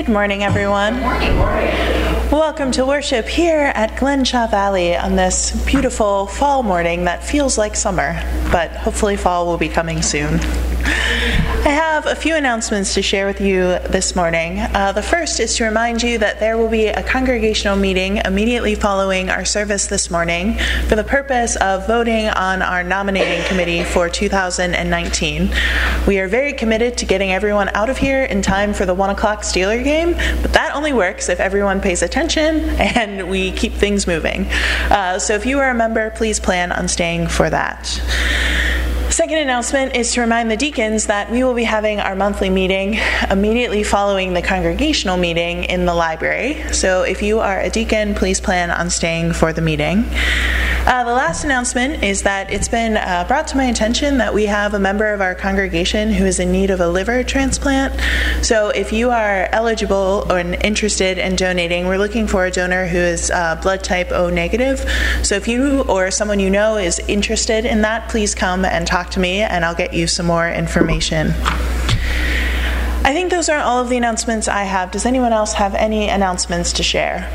Good morning, everyone. Welcome to worship here at Glenshaw Valley on this beautiful fall morning that feels like summer, but hopefully fall will be coming soon. I have a few announcements to share with you this morning. The first is to remind you that there will be a congregational meeting immediately following our service this morning for the purpose of voting on our nominating committee for 2019. We are very committed to getting everyone out of here in time for the 1 o'clock Steeler game, but that only works if everyone pays attention and we keep things moving. So if you are a member, please plan on staying for that. Second announcement is to remind the deacons that we will be having our monthly meeting immediately following the congregational meeting in the library. So if you are a deacon, please plan on staying for the meeting. The last announcement is that it's been brought to my attention that we have a member of our congregation who is in need of a liver transplant. So if you are eligible or interested in donating, we're looking for a donor who is blood type O negative. So if you or someone you know is interested in that, please come and talk to me and I'll get you some more information. I think those are all of the announcements I have. Does anyone else have any announcements to share?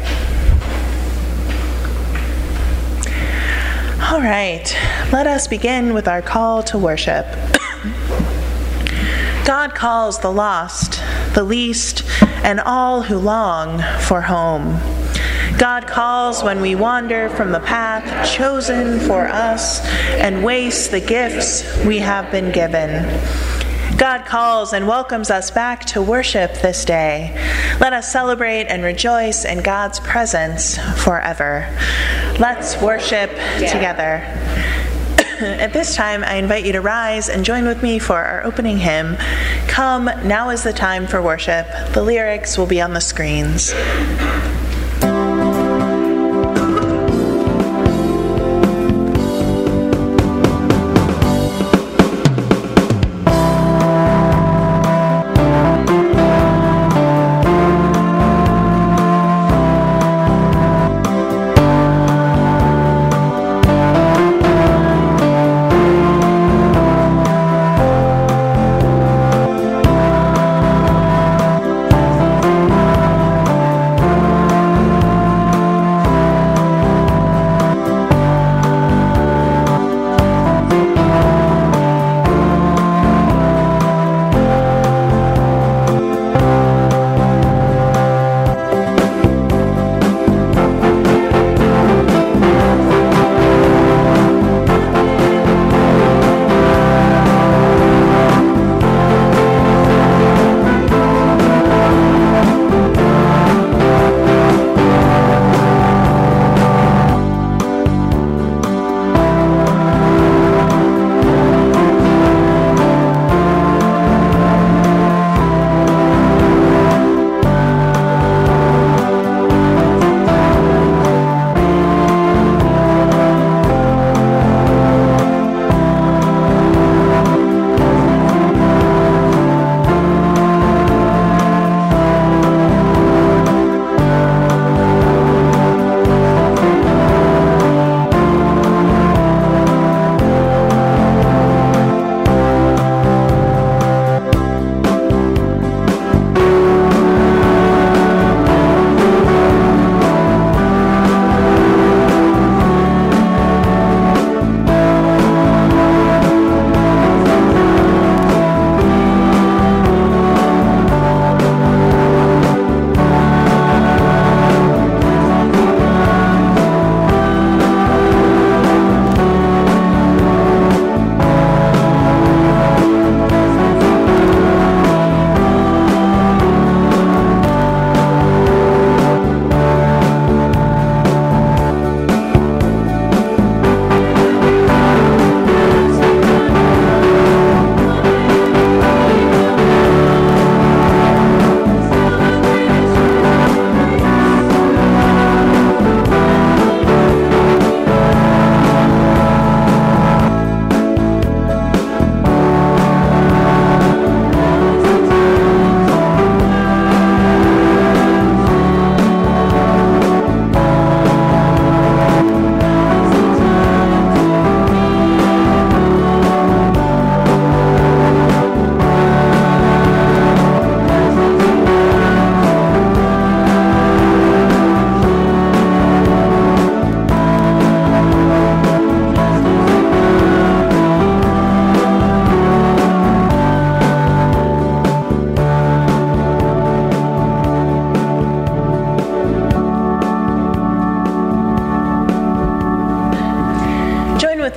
All right, let us begin with our call to worship. God calls the lost, the least, and all who long for home. God calls when we wander from the path chosen for us and waste the gifts we have been given. God calls and welcomes us back to worship this day. Let us celebrate and rejoice in God's presence forever. Let's worship together. At this time, I invite you to rise and join with me for our opening hymn, Come, Now is the Time for Worship. The lyrics will be on the screens.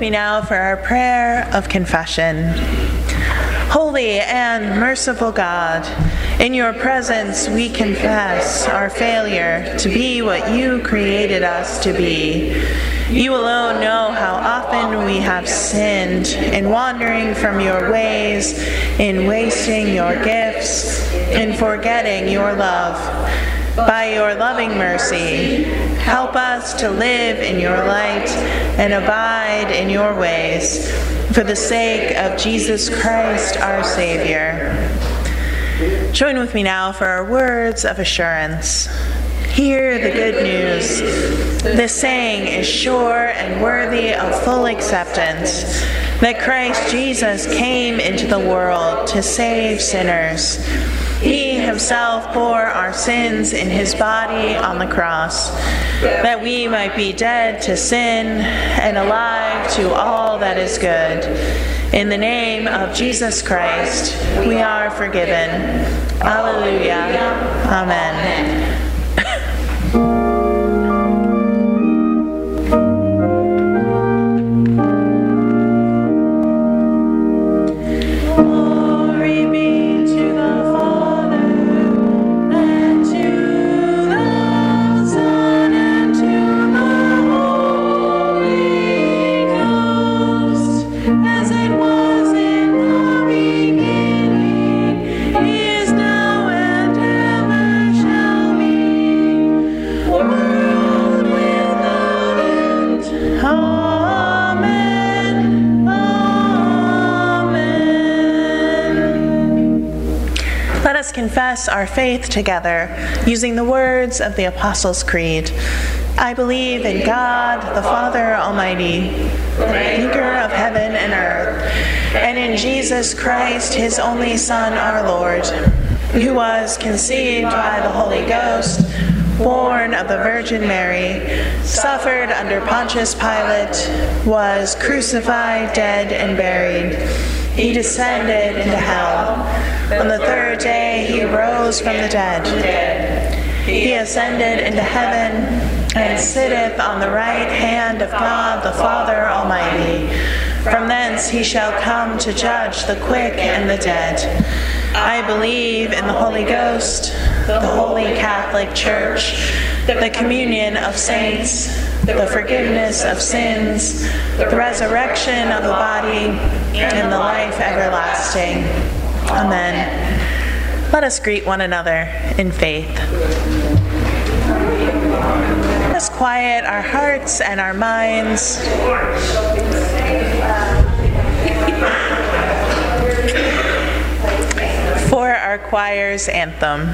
me now for our prayer of confession. Holy and merciful God, in your presence we confess our failure to be what you created us to be. You alone know how often we have sinned in wandering from your ways, in wasting your gifts, in forgetting your love. By your loving mercy, help us to live in your light and abide in your ways, for the sake of Jesus Christ, our Savior. Join with me now for our words of assurance. Hear the good news. This saying is sure and worthy of full acceptance, that Christ Jesus came into the world to save sinners. He himself bore our sins in his body on the cross, that we might be dead to sin and alive to all that is good. In the name of Jesus Christ, we are forgiven. Alleluia. Amen. Confess our faith together using the words of the Apostles' Creed. I believe in God, the Father Almighty, maker of heaven and earth, and in Jesus Christ, his only Son, our Lord, who was conceived by the Holy Ghost, born of the Virgin Mary, suffered under Pontius Pilate, was crucified, dead, and buried. He descended into hell. On the third day he rose from the dead. He ascended into heaven and sitteth on the right hand of God the Father Almighty. From thence he shall come to judge the quick and the dead. I believe in the Holy Ghost, the Holy Catholic Church, the communion of saints, the forgiveness of sins, the resurrection of the body, and the life everlasting. Amen. Let us greet one another in faith. Let us quiet our hearts and our minds. For our choir's anthem.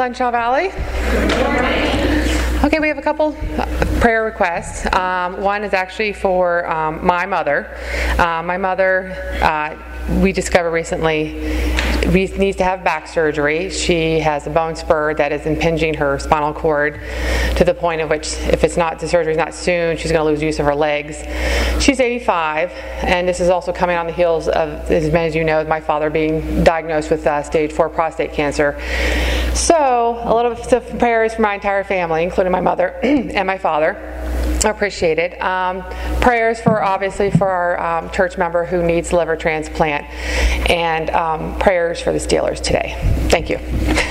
Glenshaw Valley. Okay, we have a couple prayer requests. One is actually for my mother. My mother, we discovered recently, needs to have back surgery. She has a bone spur that is impinging her spinal cord to the point of which, if the surgery is not soon, she's going to lose use of her legs. She's 85, and this is also coming on the heels of, as many as you know, my father being diagnosed with stage 4 prostate cancer. So, a little bit of prayers for my entire family, including my mother and my father. I appreciate it. Prayers obviously for our church member who needs liver transplant, and prayers for the Steelers today. Thank you.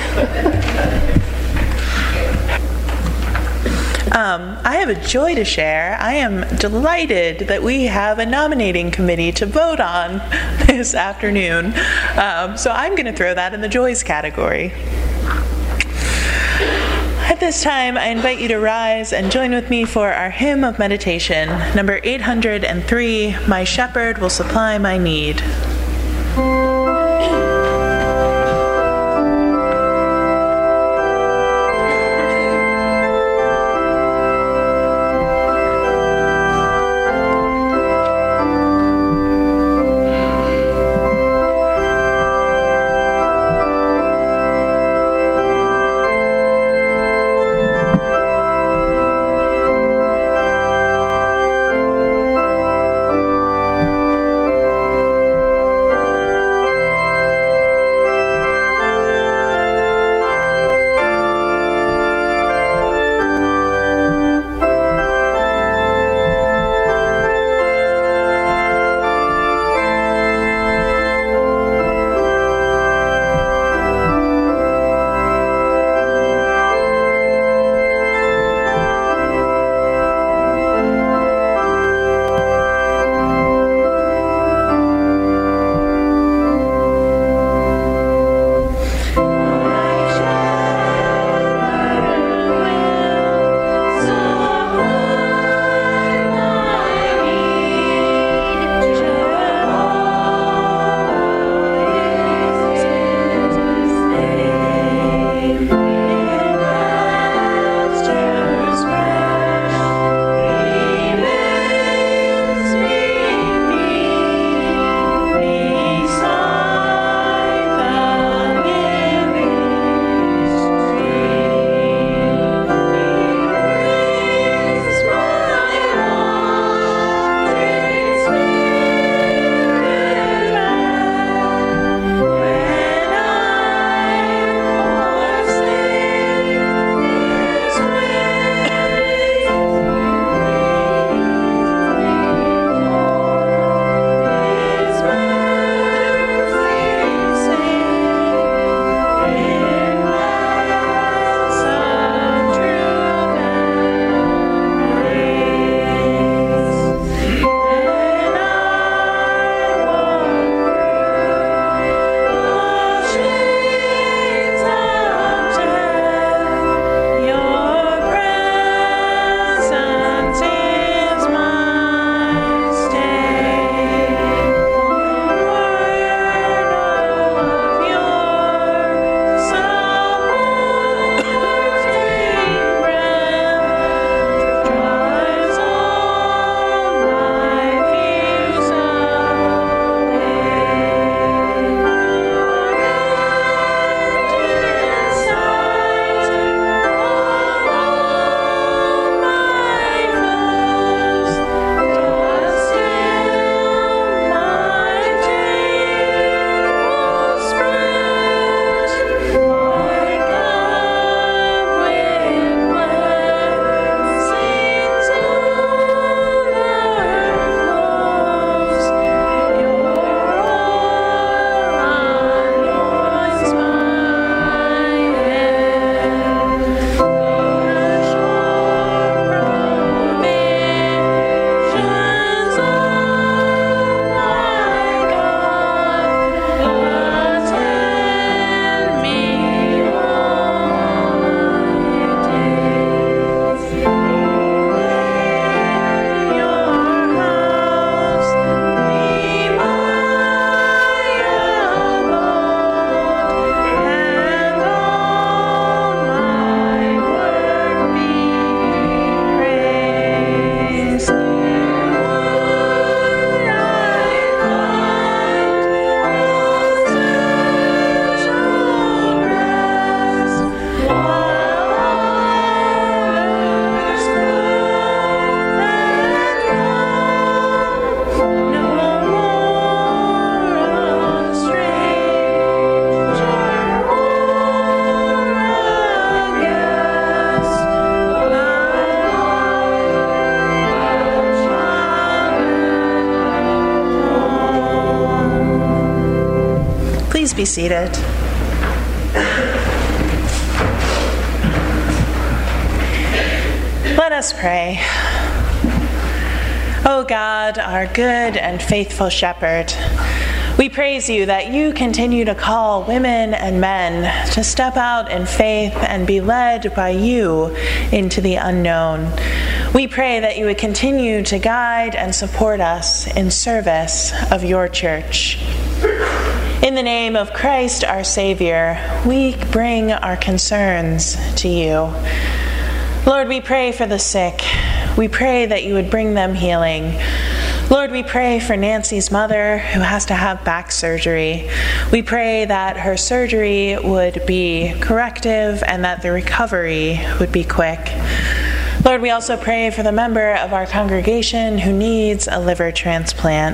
I have a joy to share. I am delighted that we have a nominating committee to vote on this afternoon. So I'm going to throw that in the joys category. At this time, I invite you to rise and join with me for our hymn of meditation, number 803, My Shepherd Will Supply My Need. be seated. Let us pray. O God, our good and faithful shepherd, we praise you that you continue to call women and men to step out in faith and be led by you into the unknown. We pray that you would continue to guide and support us in service of your church. In the name of Christ, our Savior, we bring our concerns to you. Lord, we pray for the sick. We pray that you would bring them healing. Lord, we pray for Nancy's mother who has to have back surgery. We pray that her surgery would be corrective and that the recovery would be quick. Lord, we also pray for the member of our congregation who needs a liver transplant.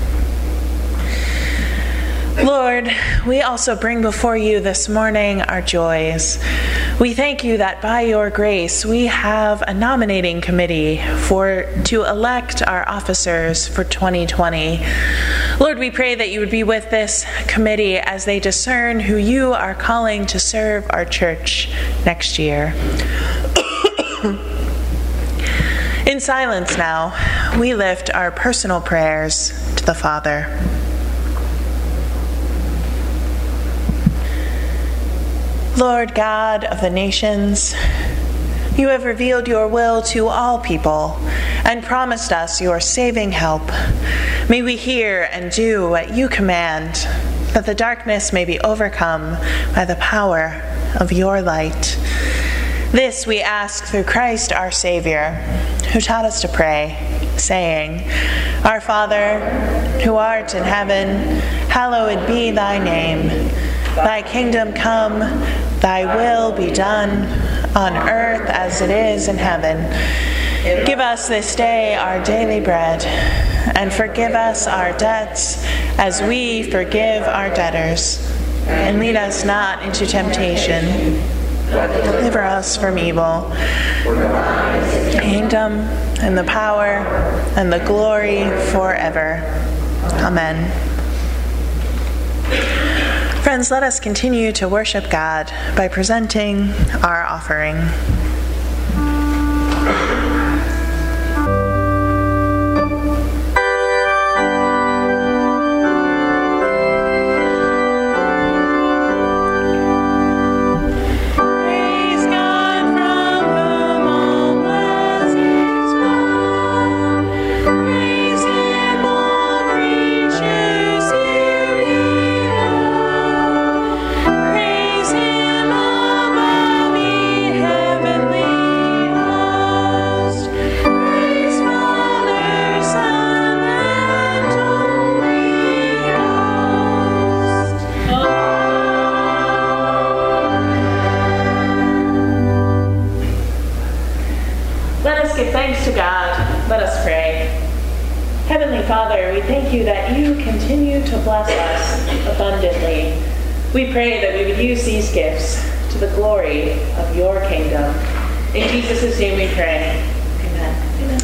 Lord, we also bring before you this morning our joys. We thank you that by your grace we have a nominating committee to elect our officers for 2020. Lord, we pray that you would be with this committee as they discern who you are calling to serve our church next year. In silence now, we lift our personal prayers to the Father. Lord God of the nations, you have revealed your will to all people and promised us your saving help. May we hear and do what you command, that the darkness may be overcome by the power of your light. This we ask through Christ our Savior, who taught us to pray, saying, Our Father, who art in heaven, hallowed be thy name. Thy kingdom come, thy will be done, on earth as it is in heaven. Give us this day our daily bread, and forgive us our debts as we forgive our debtors. And lead us not into temptation, but deliver us from evil. The kingdom and the power and the glory forever. Amen. Friends, let us continue to worship God by presenting our offering. Father, we thank you that you continue to bless us abundantly. We pray that we would use these gifts to the glory of your kingdom. In Jesus' name we pray. Amen.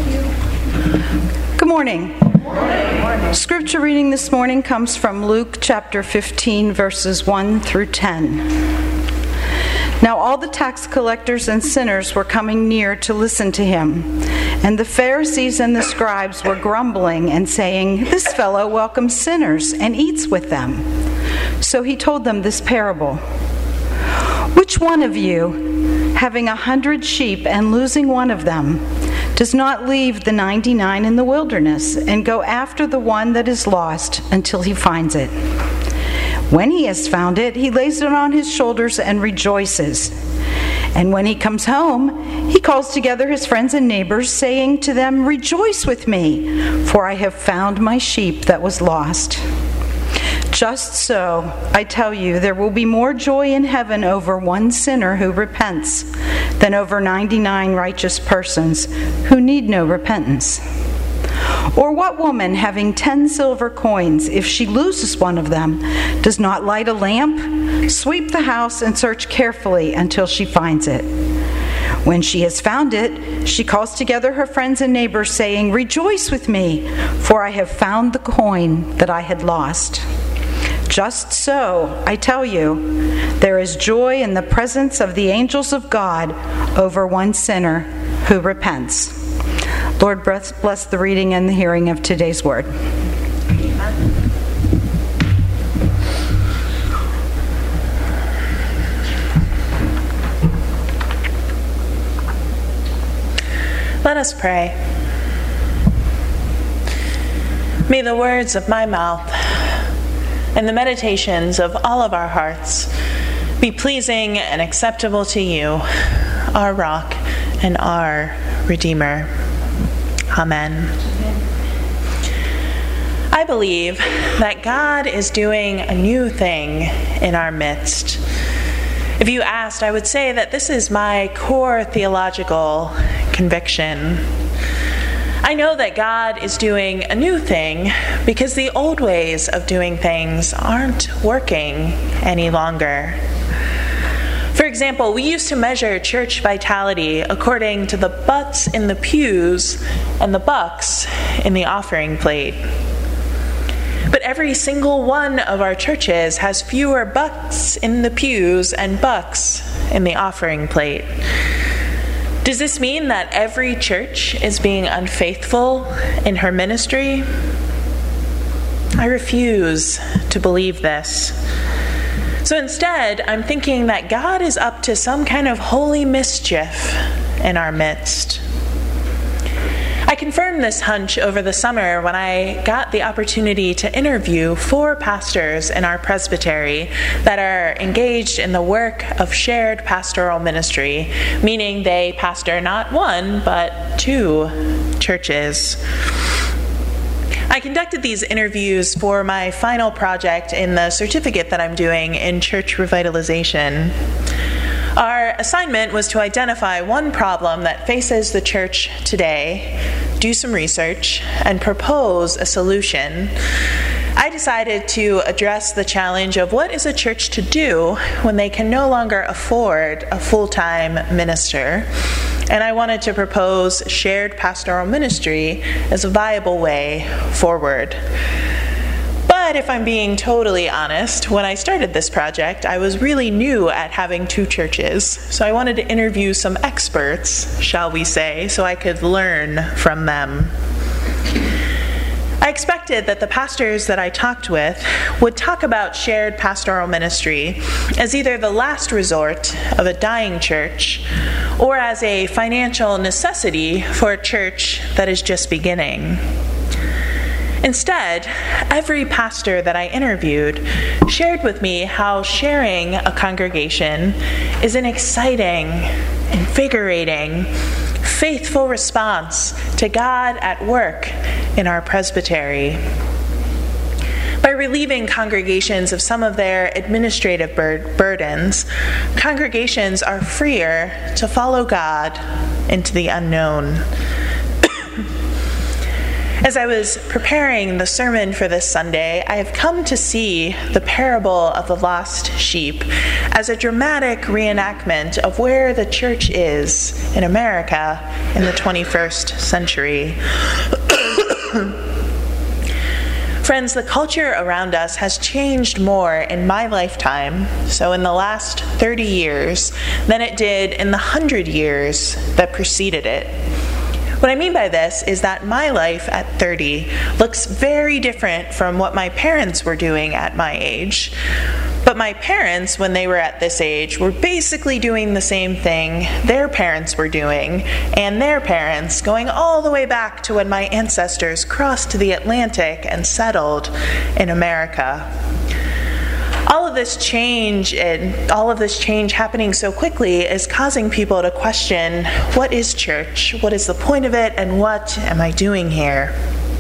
Amen. Good morning. Good morning. Scripture reading this morning comes from Luke chapter 15, verses 1 through 10. Now all the tax collectors and sinners were coming near to listen to him. And the Pharisees and the scribes were grumbling and saying, This fellow welcomes sinners and eats with them. So he told them this parable. Which one of you, having 100 sheep and losing one of them, does not leave the 99 in the wilderness and go after the one that is lost until he finds it? When he has found it, he lays it on his shoulders and rejoices. And when he comes home, he calls together his friends and neighbors, saying to them, Rejoice with me, for I have found my sheep that was lost. Just so, I tell you, there will be more joy in heaven over one sinner who repents than over 99 righteous persons who need no repentance. Or what woman, having 10 silver coins, if she loses one of them, does not light a lamp, sweep the house, and search carefully until she finds it? When she has found it, she calls together her friends and neighbors, saying, Rejoice with me, for I have found the coin that I had lost. Just so, I tell you, there is joy in the presence of the angels of God over one sinner who repents. Lord, bless the reading and the hearing of today's word. Let us pray. May the words of my mouth and the meditations of all of our hearts be pleasing and acceptable to you, our rock and our Redeemer. Amen. I believe that God is doing a new thing in our midst. If you asked, I would say that this is my core theological conviction. I know that God is doing a new thing because the old ways of doing things aren't working any longer. For example, we used to measure church vitality according to the butts in the pews and the bucks in the offering plate. But every single one of our churches has fewer butts in the pews and bucks in the offering plate. Does this mean that every church is being unfaithful in her ministry? I refuse to believe this. So instead, I'm thinking that God is up to some kind of holy mischief in our midst. I confirmed this hunch over the summer when I got the opportunity to interview 4 pastors in our presbytery that are engaged in the work of shared pastoral ministry, meaning they pastor not 1, but 2 churches. I conducted these interviews for my final project in the certificate that I'm doing in church revitalization. Our assignment was to identify one problem that faces the church today, do some research, and propose a solution. I decided to address the challenge of what is a church to do when they can no longer afford a full-time minister. And I wanted to propose shared pastoral ministry as a viable way forward. But if I'm being totally honest, when I started this project, I was really new at having 2 churches. So I wanted to interview some experts, shall we say, so I could learn from them. I expected that the pastors that I talked with would talk about shared pastoral ministry as either the last resort of a dying church or as a financial necessity for a church that is just beginning. Instead, every pastor that I interviewed shared with me how sharing a congregation is an exciting, invigorating, faithful response to God at work in our presbytery. By relieving congregations of some of their administrative burdens, congregations are freer to follow God into the unknown. As I was preparing the sermon for this Sunday, I have come to see the parable of the lost sheep as a dramatic reenactment of where the church is in America in the 21st century. Friends, the culture around us has changed more in my lifetime, so in the last 30 years, than it did in the 100 years that preceded it. What I mean by this is that my life at 30 looks very different from what my parents were doing at my age. But my parents, when they were at this age, were basically doing the same thing their parents were doing, and their parents, going all the way back to when my ancestors crossed the Atlantic and settled in America. All of this change happening so quickly is causing people to question, what is church? What is the point of it? And what am I doing here?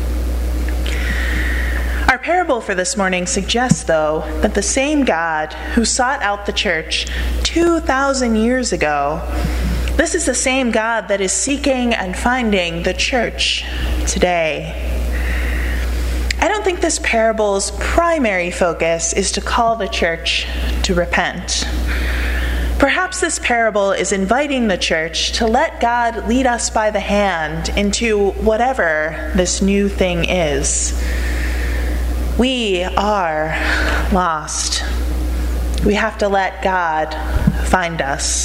Our parable for this morning suggests, though, that the same God who sought out the church 2,000 years ago, this is the same God that is seeking and finding the church today. I don't think this parable's primary focus is to call the church to repent. Perhaps this parable is inviting the church to let God lead us by the hand into whatever this new thing is. We are lost. We have to let God find us.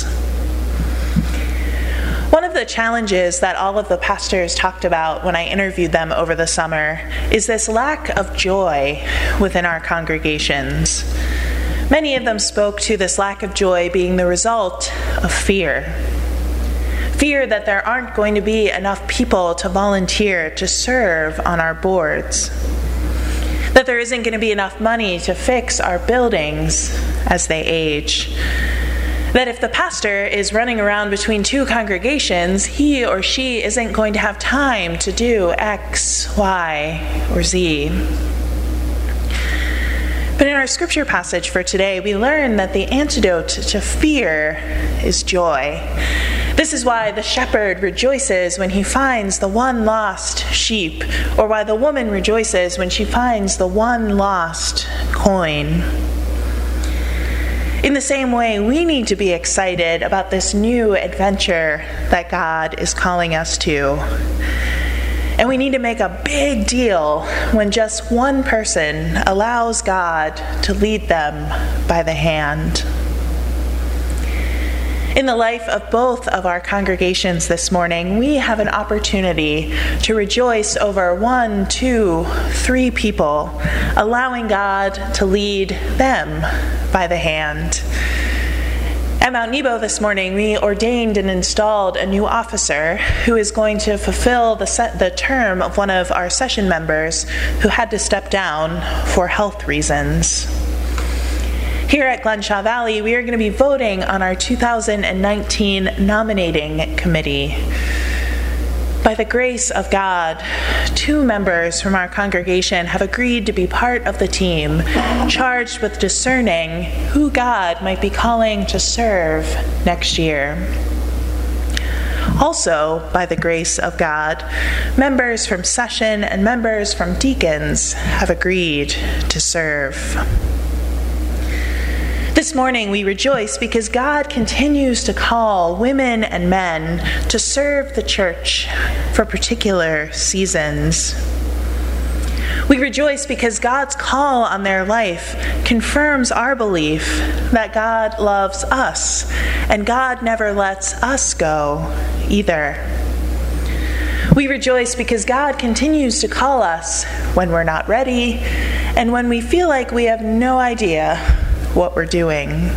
One of the challenges that all of the pastors talked about when I interviewed them over the summer is this lack of joy within our congregations. Many of them spoke to this lack of joy being the result of fear. Fear that there aren't going to be enough people to volunteer to serve on our boards. That there isn't going to be enough money to fix our buildings as they age. That if the pastor is running around between two congregations, he or she isn't going to have time to do X, Y, or Z. But in our scripture passage for today, we learn that the antidote to fear is joy. This is why the shepherd rejoices when he finds the one lost sheep, or why the woman rejoices when she finds the one lost coin. In the same way, we need to be excited about this new adventure that God is calling us to. And we need to make a big deal when just one person allows God to lead them by the hand. In the life of both of our congregations this morning, we have an opportunity to rejoice over 1, 2, 3 people, allowing God to lead them by the hand. At Mount Nebo this morning, we ordained and installed a new officer who is going to fulfill the term of one of our session members who had to step down for health reasons. Here at Glenshaw Valley, we are going to be voting on our 2019 nominating committee. By the grace of God, 2 members from our congregation have agreed to be part of the team, charged with discerning who God might be calling to serve next year. Also, by the grace of God, members from session and members from deacons have agreed to serve. This morning we rejoice because God continues to call women and men to serve the church for particular seasons. We rejoice because God's call on their life confirms our belief that God loves us, and God never lets us go either. We rejoice because God continues to call us when we're not ready and when we feel like we have no idea what we're doing.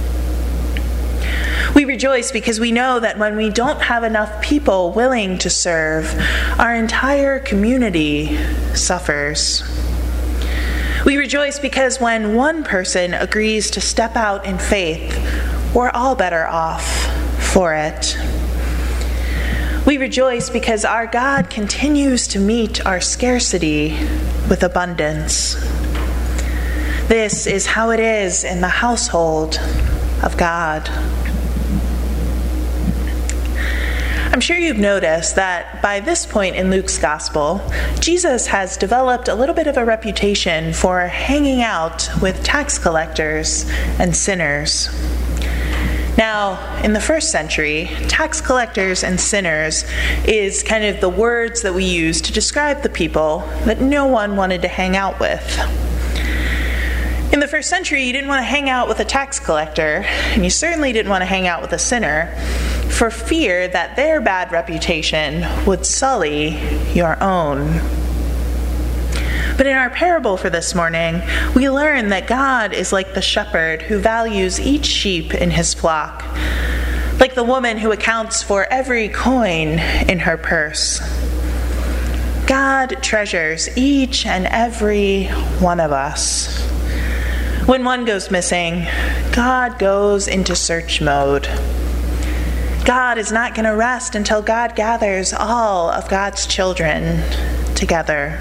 We rejoice because we know that when we don't have enough people willing to serve, our entire community suffers. We rejoice because when one person agrees to step out in faith, we're all better off for it. We rejoice because our God continues to meet our scarcity with abundance. This is how it is in the household of God. I'm sure you've noticed that by this point in Luke's gospel, Jesus has developed a little bit of a reputation for hanging out with tax collectors and sinners. Now, in the first century, tax collectors and sinners is kind of the words that we use to describe the people that no one wanted to hang out with. In the first century, you didn't want to hang out with a tax collector, and you certainly didn't want to hang out with a sinner, for fear that their bad reputation would sully your own. But in our parable for this morning, we learn that God is like the shepherd who values each sheep in his flock, like the woman who accounts for every coin in her purse. God treasures each and every one of us. When one goes missing, God goes into search mode. God is not going to rest until God gathers all of God's children together.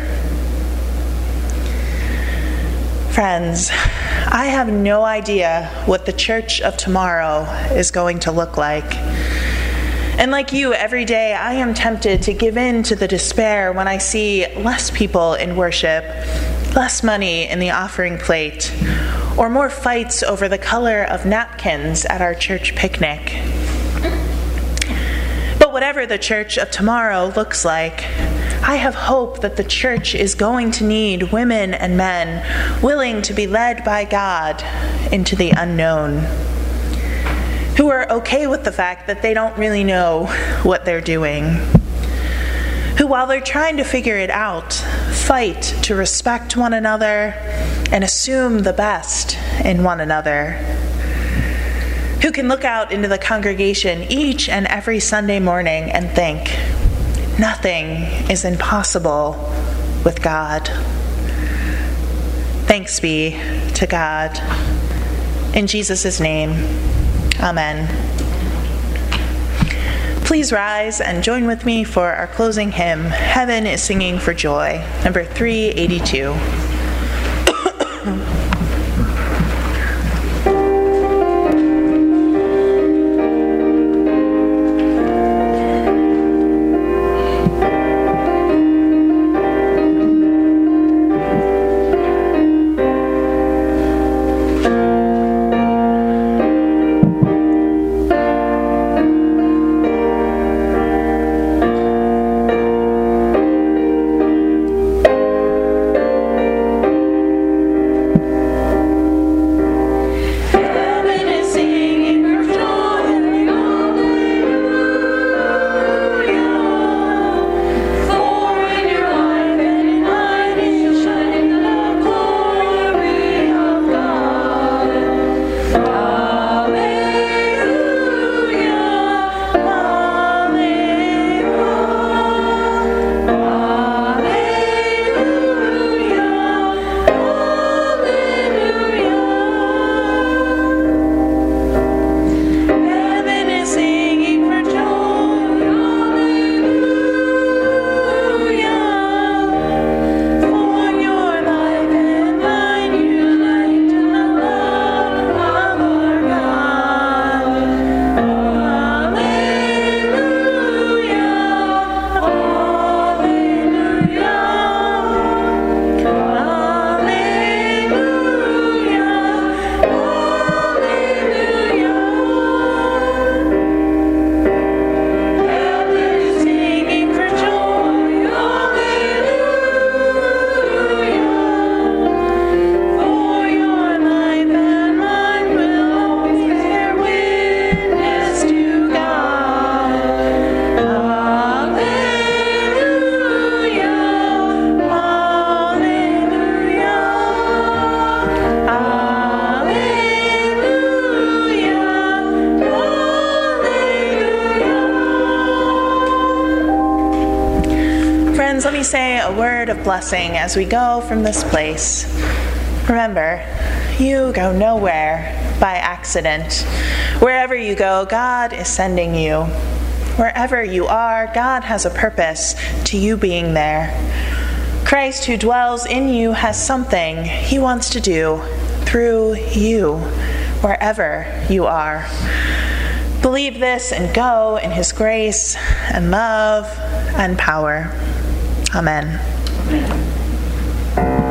Friends, I have no idea what the church of tomorrow is going to look like. And like you, every day I am tempted to give in to the despair when I see less people in worship, less money in the offering plate, or more fights over the color of napkins at our church picnic. But whatever the church of tomorrow looks like, I have hope that the church is going to need women and men willing to be led by God into the unknown, who are okay with the fact that they don't really know what they're doing, who, while they're trying to figure it out, fight to respect one another and assume the best in one another, who can look out into the congregation each and every Sunday morning and think, nothing is impossible with God. Thanks be to God. In Jesus' name, amen. Please rise and join with me for our closing hymn, Heaven is Singing for Joy, number 382. Let me say a word of blessing as we go from this place. Remember, you go nowhere by accident. Wherever you go, God is sending you. Wherever you are, God has a purpose to you being there. Christ who dwells in you has something he wants to do through you, wherever you are. Believe this and go in his grace and love and power. Amen.